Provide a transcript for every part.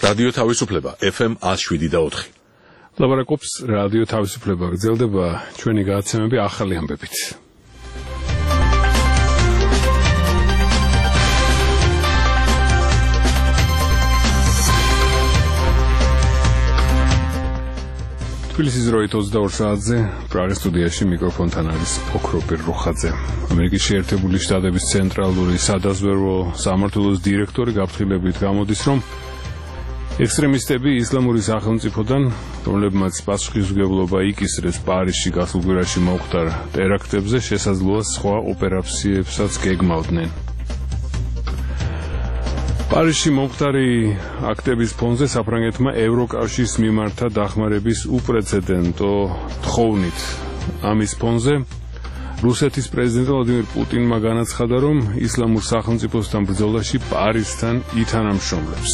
რადიო თავისუფლება FM 107.4. ლაპარაკობს რადიო თავისუფლება. გრძელდება ჩვენი გადაცემები ახალი ამბებით. თბილისის დროით 22 საათზე პრაღის სტუდიაში მიკროფონთან არის ოქროპირ რუხაძე. ამერიკის შეერთებული შტატების ცენტრალური სადაზვერვო სამმართველოს დირექტორი გაფრთხილებით გამოდის, რომ ექსტრემისტები ისლამური სახელმწიფოდან, რომლებმაც პასუხისმგებლობა იკისრეს პარიზში გასულ კვირაში მომხდარ ტერაქტებზე, შესაძლოა სხვა ოპერაციებსაც გეგმავდნენ. პარიზში მომხდარი აქტების ფონზე საფრანგეთმა ევროკავშირის მიმართა დახმარების უპრეცედენტო თხოვნით. ამის ფონზე რუსეთის პრეზიდენტ ვლადიმირ პუტინმა განაცხადა, რომ ისლამურ სახელმწიფოსთან ბრძოლაში პარიზთან ითანამშრომლებს.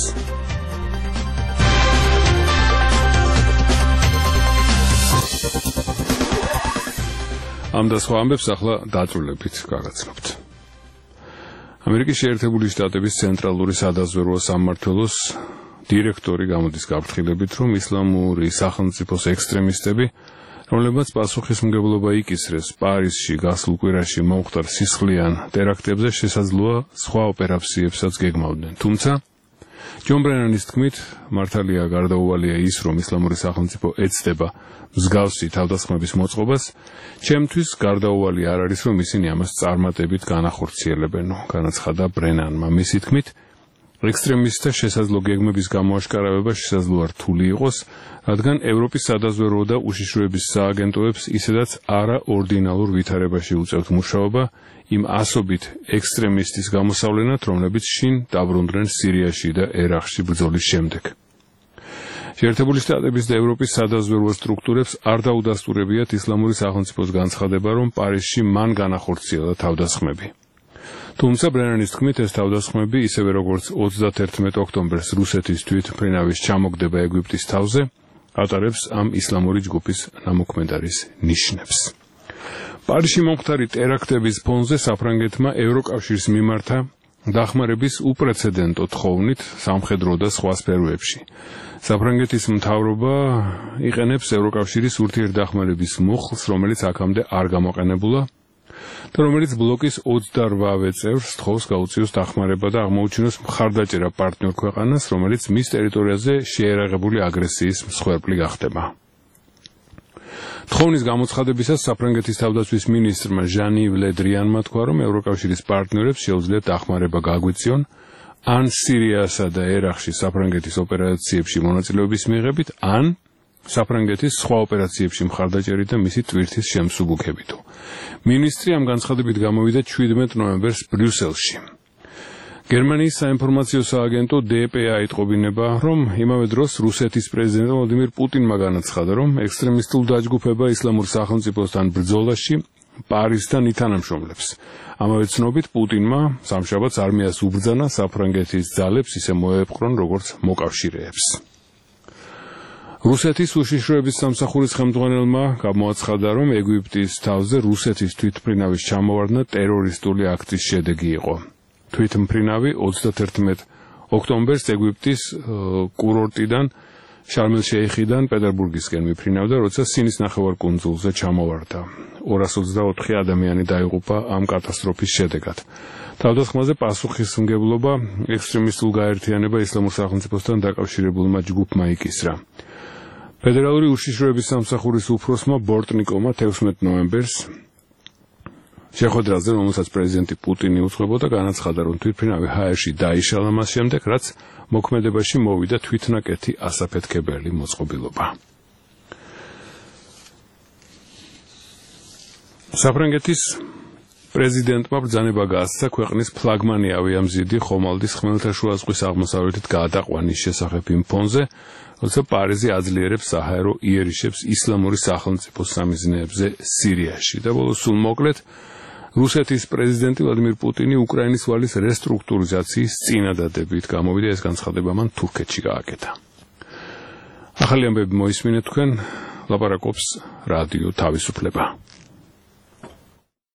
ამ და სხვა ამბებს ახლა დაწვრილებით გაგაცნობთ. ამერიკის შეერთებული შტატების ცენტრალური სადაზვერვო სამმართველოს დირექტორი გამოდის გაფრთხილებით, რომ ისლამური სახელმწიფოს ექსტრემისტები, რომლებმაც პასუხისმგებლობა იკისრეს პარიზში გასულ კვირაში მომხდარ სისხლიან ტერაქტებზე, შესაძლოა სხვა ოპერაციებსაც გეგმავდნენ. თუმცა ჯონ ბრენანის თქმით, მართალია გარდაუვალია ის, რომ ისლამური სახელმწიფო ეცდება მსგავსი თავდასხმების მოწყობას, ჩემთვის გარდაუვალი არ არის, რომ ისინი ამას წარმატებით განახორციელებენო, განაცხადა ბრენანმა. მისი თქმით, ექსტრემისტთა შესაძლო გეგმების გამოაშკარავება შესაძლოა რთული იყოს, რადგან ევროპის სადაზვერვო და უშიშროების სააგენტოებს ისედაც არაორდინალურ ვითარებაში უწევთ მუშაობა იმ ასობით ექსტრემისტის გამოსავლენად, რომლებიც შინ დაბრუნდნენ სირიაში და ერაყში ბრძოლის შემდეგ. შეერთებული შტატების და ევროპის სადაზვერვო სტრუქტურებს არ დაუდასტურებიათ ისლამური სახელმწიფოს განცხადება, რომ პარიზში მან განახორციელა თავდასხმები. თუმცა ბრენანის თქმით, ეს თავდასხმები, ისევე როგორც 31 ოქტომბერს რუსეთის თვითმფრინავის ჩამოგდება ეგვიპტის თავზე, ატარებს ამ ისლამური ჯგუფის ნამოქმედარის ნიშნებს. პარიზში მომხდარი ტერაქტების ფონზე საფრანგეთმა ევროკავშირის მიმართა დახმარების უპრეცედენტო თხოვნით სამხედრო და სხვა სფეროებში. საფრანგეთის მთავრობა იყენებს ევროკავშირის ურთიერთდახმარების მუხლს, რომელიც აქამდე არ გამოყენებულა და რომელიც ბლოკის 28 წევრს თხოვს გაუწიოს დახმარება და აღმოუჩინოს მხარდაჭერა პარტნიორ ქვეყანას, რომელიც მის ტერიტორიაზე შეერაღებული აგრესიის მსხვერპლი გახდება. თხოვნის გამოცხადებისას საფრანგეთის თავდაცვის მინისტრმა ჟან-იվ ლე დრიანმა თქვა, რომ ევროკავშირის პარტნიორებს შეუძლიათ დახმარება გაგვიწიონ ან სირიასა და ერაყში საფრანგეთის ოპერაციებში მონაწილეობის მიღებით, ან საფრანგეთის სხვა ოპერაციებში მხარდაჭერით და მისი ტვირთის შემსუბუქებითო. მინისტრი ამ განცხადებით გამოვიდა 17 ნოემბერს ბრიუსელში. გერმანიის საინფორმაციო სააგენტო DPA იტყობინება, რომ იმავე დროს რუსეთის პრეზიდენტ ვლადიმირ პუტინმა განაცხადა, რომ ექსტრემისტულ დაჯგუფება ისლამურ სახელმწიფოსთან ბრძოლაში პარიზთან ითანამშრომლებს. ამავე ცნობით პუტინმა სამშაბათს არმიას უბრძანა საფრანგეთის ძალებს ისე მოეპყრონ, როგორც მოკავშირეებს. რუსეთის უშიშროების სამსახურის ხელმძღვანელმა გამოაცხადა, რომ ეგვიპტის თავზე რუსეთის თვითმფრინავის ჩამოვარდნა ტერორისტული აქტის შედეგი იყო. თვითმფრინავი 31 ოქტომბერს ეგვიპტის კურორტიდან შარმელ-შეიხიდან პეტერბურგისკენ მიფრინავდა, როცა სინის ნახევარკუნძულზე ჩამოვარდა. 224 ადამიანი დაიღუპა ამ კატასტროფის შედეგად. თავდასხმაზე პასუხისმგებლობა ექსტრემისტულ გაერთიანება ისლამურ სახელმწიფოსთან დაკავშირებულმა ჯგუფმა იკისრა. ფედერალური უშიშროების სამსახურის უფროსმა ბორტნიკოვმა 11 ნოემბერს შეხვედრაზე, რომელსაც პრეზიდენტი პუტინი უძღვებოდა, განაცხადა, რომ თვითმფრინავი ჰაერში დაიშალა მას შემდეგ, რაც მოქმედებაში მოვიდა თვითნაკეთი ასაფეთქებელი მოწყობილობა. საფრანგეთის პრეზიდენტმა ბრძანება გააცდა ქვეყნის ფლაგმანი ავიამზიდი ხომალდის ხმელთაშუა ზღვის აღმოსავლეთით გაატაყვანის შესახებ იმ ფონზე, როცა პარიზი აძლიერებს საჰაერო იერიშებს ისლამური სახელმწიფოს სამიზნეებზე სირიაში. და ბოლოს სულ მოკლედ, რუსეთის პრეზიდენტი ვლადიმირ პუტინი უკრაინის ვალის რესტრუქტურიზაციის წინადადებით გამოვიდა, ეს განცხადება მან თურქეთში გააკეთა. ახალი ამბები მოისმინეთ თქვენ, ლაპარაკობს რადიო თავისუფლება.